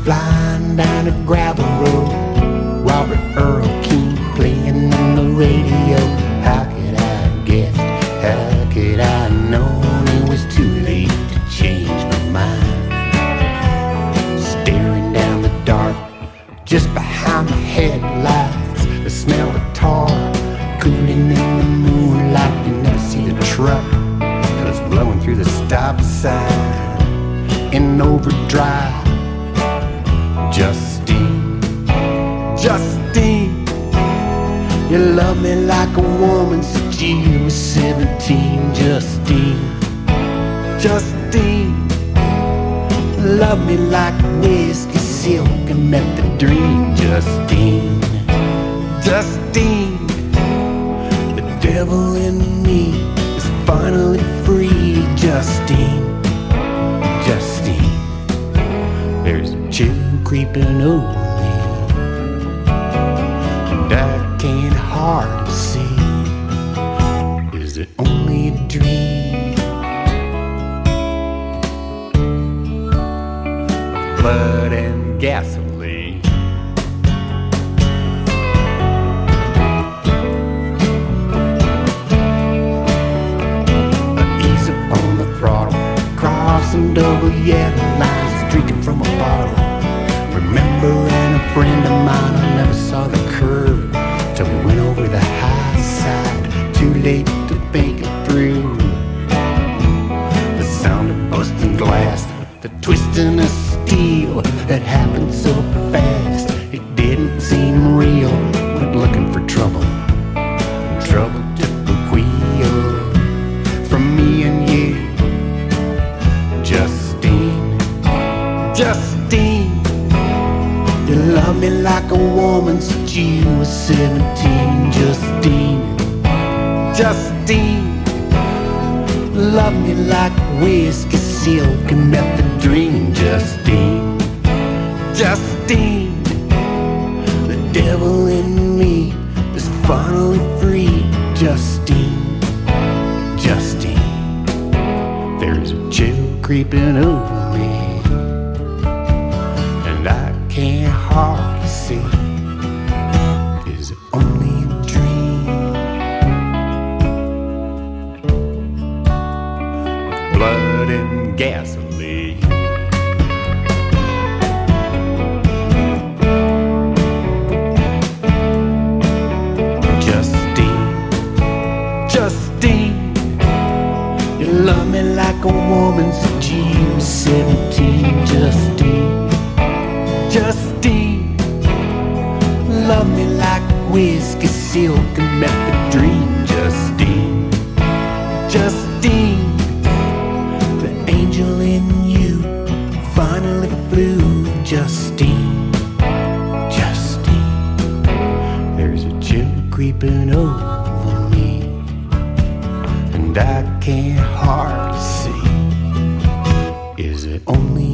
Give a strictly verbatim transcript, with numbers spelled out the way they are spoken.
flying down a gravel road. Robert Earl Keen playing on the radio. How could I guess? How could I know it was too late to change my mind? Staring down the dark, just behind the headlights, the smell of tar cooling in the moonlight. You never see the truck till it's blowing through the stop sign in overdrive. Justine, Justine, you love me like a woman since you were seventeen. Justine, Justine, love me like whiskey, silk, and methadone. Justine, Justine, the devil in me is finally free. Justine, Justine, there's a chill creeping over me, and I can't hardly see. Is it only a dream? Blood and gasoline. Ease up on the throttle, crossing double yellow lines, drinking from a bottle. Remembering a friend of mine, I never saw the curve till we went over the high side. Too late to think it through. The sound of busting glass, the twisting of steel, it happened so fast it didn't seem real. Went looking for trouble, trouble took the wheel from me and you. Justine, Justine, you love me like a woman since you were seventeen. Justine, Justine, love me like whiskey, silk, and methadone. Justine, Justine, the devil in me is finally free. Justine, Justine, there's a chill creeping over me, and I can't hardly see. Is it only a dream? Blood and gasoline. Justine, Justine, you love me like a woman since you were seventeen. Justine, Justine, love me like whiskey, silk, and methadone. Justine, Justine, the angel in you finally flew. Justine, Justine, there's a chill creeping over me, and I can't hardly see. Is it only